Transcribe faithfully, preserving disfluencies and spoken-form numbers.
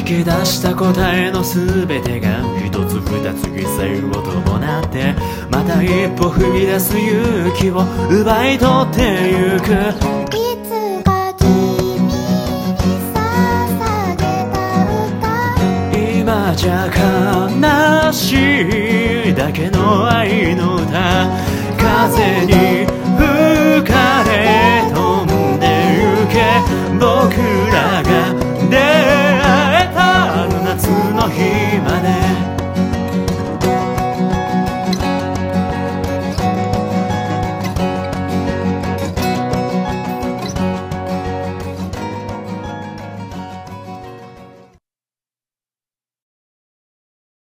き出した答えのすべてが一つ二つ犠牲を伴ってまた一歩踏み出す勇気を奪い取ってゆく。 いつか君に捧げた歌、 今じゃ悲しいだけの愛の歌、風に吹かれ飛んでゆけ僕らが